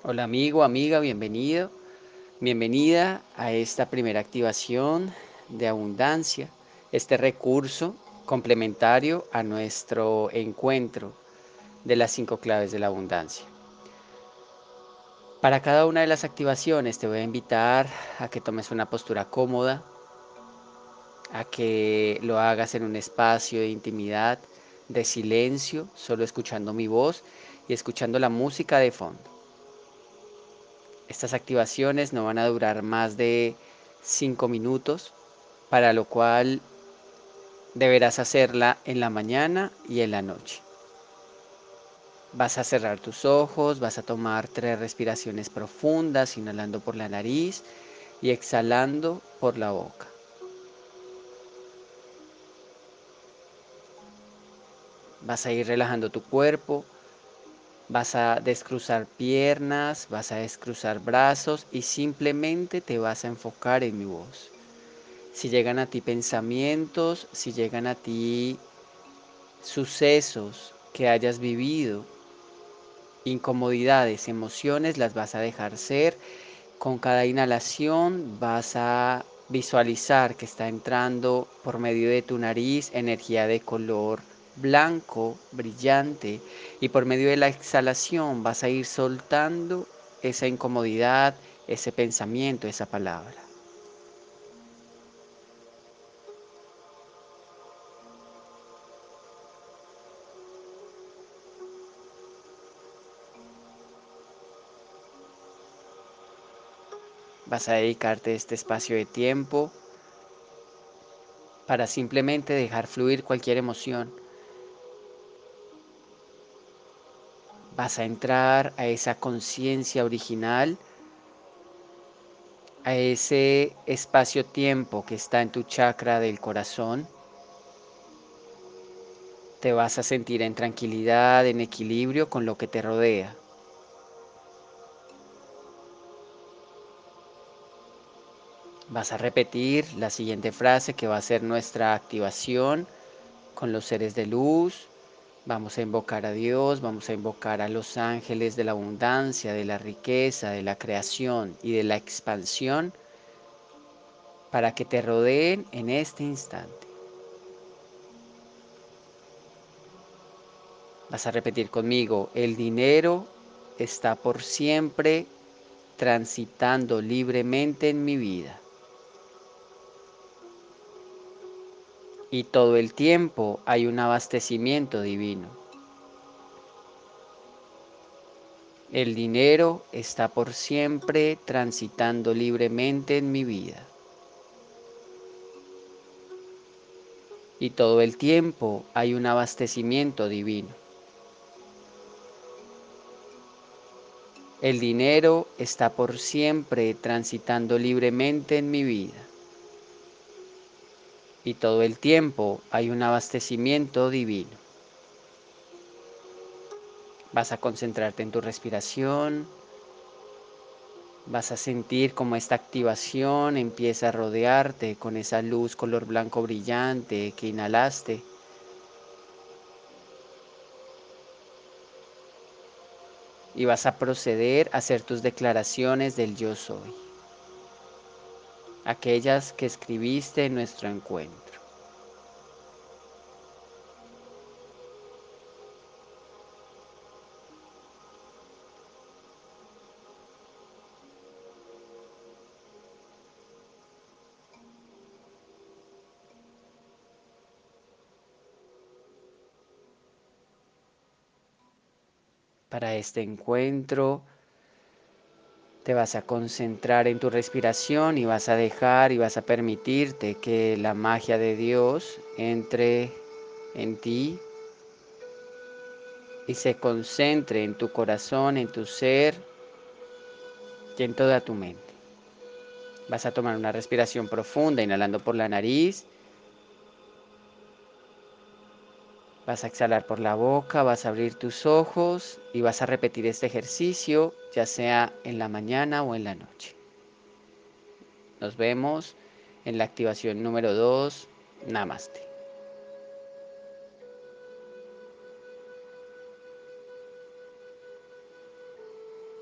Hola amigo, amiga, bienvenido, bienvenida a esta primera activación de abundancia, este recurso complementario a nuestro encuentro de las 5 claves de la abundancia. Para cada una de las activaciones te voy a invitar a que tomes una postura cómoda, a que lo hagas en un espacio de intimidad, de silencio, solo escuchando mi voz y escuchando la música de fondo. Estas activaciones no van a durar más de 5 minutos, para lo cual deberás hacerla en la mañana y en la noche. Vas a cerrar tus ojos, vas a tomar 3 respiraciones profundas, inhalando por la nariz y exhalando por la boca. Vas a ir relajando tu cuerpo, vas a descruzar piernas, vas a descruzar brazos y simplemente te vas a enfocar en mi voz. Si llegan a ti pensamientos, si llegan a ti sucesos que hayas vivido, incomodidades, emociones, las vas a dejar ser. Con cada inhalación vas a visualizar que está entrando por medio de tu nariz energía de color blanco, brillante, y por medio de la exhalación vas a ir soltando esa incomodidad, ese pensamiento, esa palabra. Vas a dedicarte este espacio de tiempo para simplemente dejar fluir cualquier emoción. Vas a entrar a esa conciencia original, a ese espacio-tiempo que está en tu chakra del corazón. Te vas a sentir en tranquilidad, en equilibrio con lo que te rodea. Vas a repetir la siguiente frase que va a ser nuestra activación con los seres de luz. Vamos a invocar a Dios, vamos a invocar a los ángeles de la abundancia, de la riqueza, de la creación y de la expansión para que te rodeen en este instante. Vas a repetir conmigo: el dinero está por siempre transitando libremente en mi vida. Y todo el tiempo hay un abastecimiento divino. El dinero está por siempre transitando libremente en mi vida. Y todo el tiempo hay un abastecimiento divino. El dinero está por siempre transitando libremente en mi vida. Y todo el tiempo hay un abastecimiento divino. Vas a concentrarte en tu respiración. Vas a sentir como esta activación empieza a rodearte con esa luz color blanco brillante que inhalaste. Y vas a proceder a hacer tus declaraciones del yo soy, aquellas que escribiste en nuestro encuentro. Para este encuentro te vas a concentrar en tu respiración y vas a dejar y vas a permitirte que la magia de Dios entre en ti y se concentre en tu corazón, en tu ser y en toda tu mente. Vas a tomar una respiración profunda, inhalando por la nariz. Vas a exhalar por la boca, vas a abrir tus ojos y vas a repetir este ejercicio, ya sea en la mañana o en la noche. Nos vemos en la activación número 2. Namaste.